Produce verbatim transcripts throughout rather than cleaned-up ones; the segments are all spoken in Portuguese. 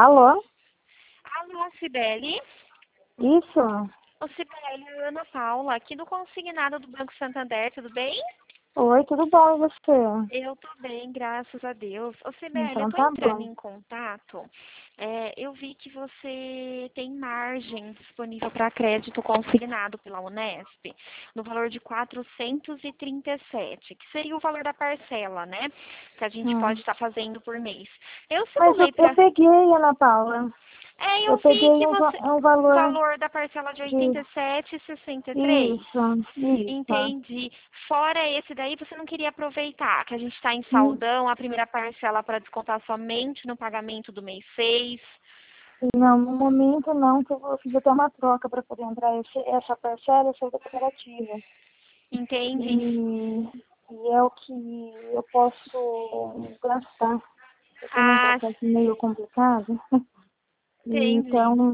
Alô? Alô, Cibele? Isso? Ô, Cibele, Ana Paula, aqui do Consignado do Banco Santander, tudo bem? Oi, tudo bom e você? Eu tô bem, graças a Deus. Ô, Cibele, eu Então tô tá entrando bom. em contato. É, eu vi que você tem margem disponível para crédito consignado pela Unesp, no valor de quatrocentos e trinta e sete, que seria o valor da parcela, né? Que a gente pode Hum. estar fazendo por mês. Eu Mas eu, simulei eu para. peguei, Ana Paula. É, Eu eu vi peguei que um, va- você. um O valor valor da parcela de de... oitenta e sete e sessenta e três. Isso, isso. Entendi. Fora esse daí, você não queria aproveitar que a gente está em Hum, saldão, a primeira parcela para descontar somente no pagamento do mês seis. Não, no momento não, que eu vou- fiz até uma troca para poder entrar esse, essa parcela, essa da cooperativa. Entende? E, e é o que eu posso gastar. Eu estou num Ah, processo meio complicado. entendi. Então,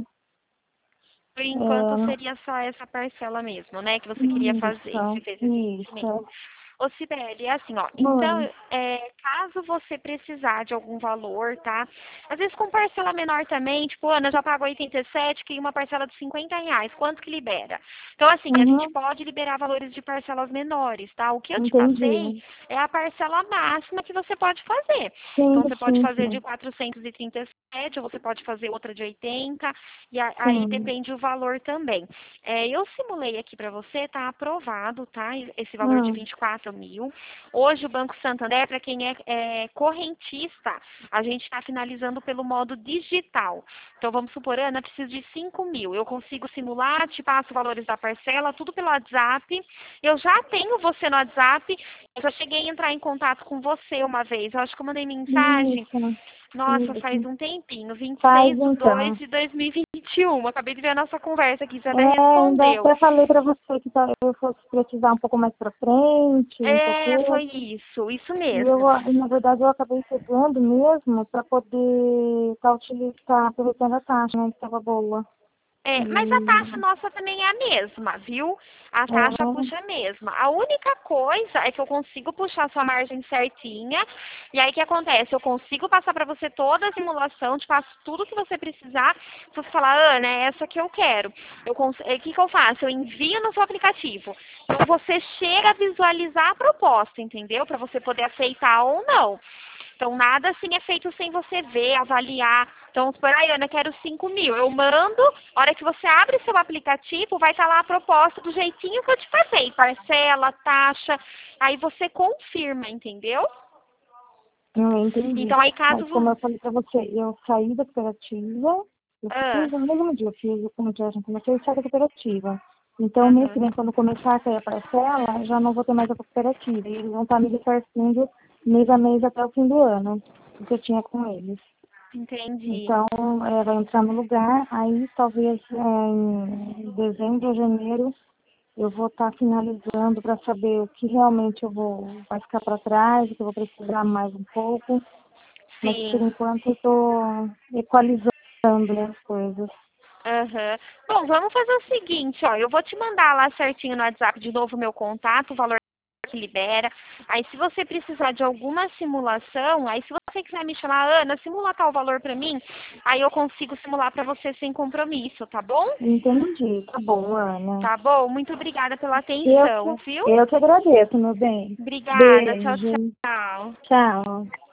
Por enquanto é, seria só essa parcela mesmo, né, que você queria fazer. Você isso, fez esse investimento. isso. Ô, Sibeli, é assim, ó. Então, Oi. é, caso você precisar de algum valor, tá? Às vezes com parcela menor também, tipo, Ana, já pagou oitenta e sete, que uma parcela de cinquenta reais, quanto que libera? Então, assim, a gente Uhum, pode liberar valores de parcelas menores, tá? O que eu te passei entendi. é a parcela máxima que você pode fazer. Sim, Então, você pode sim, fazer de sim. quatrocentos e trinta e sete, ou você pode fazer outra de oitenta, e a- aí Sim. depende o valor também. É, eu simulei aqui para você, tá aprovado, tá? Esse valor de Hum, vinte e quatro mil. Hoje o Banco Santander, para quem é, é correntista, a gente está finalizando pelo modo digital. Então vamos supor, Ana, preciso de cinco mil. Eu consigo simular, te passo os valores da parcela, tudo pelo WhatsApp. Eu já tenho você no WhatsApp. Eu já cheguei a entrar em contato com você uma vez. Eu acho que eu mandei mensagem. isso, Nossa, faz isso. um tempinho, vinte e Faz seis de dois então. de dois mil e vinte e um. Acabei de ver a nossa conversa aqui, você até É, ainda respondeu. até falei pra você que tá- eu fosse precisar um pouco mais pra frente, não sei o É, foi quê. isso, isso E eu, mesmo. na verdade, eu acabei pegando mesmo pra poder estar utilizando, aproveitando a taxa, né, que estava boa. É, mas a taxa E, nossa também é a mesma, viu? A taxa é, puxa a mesma. A única coisa é que eu consigo puxar sua margem certinha. E aí o que acontece? Eu consigo passar para você toda a simulação, te passo tudo que você precisar. Se você falar, Ana, é essa que eu quero. Eu cons- é, O que, que eu faço? Eu envio no seu aplicativo. Então você chega a visualizar a proposta, entendeu? Para você poder aceitar ou não. Então, nada assim é feito sem você ver, avaliar. Então, por aí, Ana, quero cinco mil. Eu mando, a hora que você abre seu aplicativo, vai estar lá a proposta do jeitinho que eu te passei. Parcela, taxa. Aí você confirma, entendeu? eu entendi. Então, aí caso... Mas como vo- eu falei pra você, eu saí da cooperativa, eu Ah, fiz no mesmo dia, eu fiz o comunicação, comecei a sair da cooperativa. Então, mês que aham. vem, quando começar a sair a parcela, já não vou ter mais a cooperativa. E eles vão estar me repartindo mês a mês até o fim do ano, o que eu tinha com eles. Entendi. Então, é, vai entrar no lugar, aí talvez é, em dezembro ou janeiro eu vou estar finalizando para saber o que realmente eu vou vai ficar para trás, o que eu vou precisar mais um pouco. Mas por Sim. enquanto eu estou equalizando, né, as coisas. Aham. Bom, vamos fazer o seguinte, ó. Eu vou te mandar lá certinho no WhatsApp de novo o meu contato, o valor que libera. Aí se você precisar de alguma simulação, aí se você quiser me chamar, Ana, simula tal valor pra mim, aí eu consigo simular pra você sem compromisso, tá bom? Entendi. Tá bom, Ana. Tá bom? Muito obrigada pela Eu, atenção, viu? eu que agradeço, meu bem. Obrigada. Tchau, Beijo. tchau. Tchau.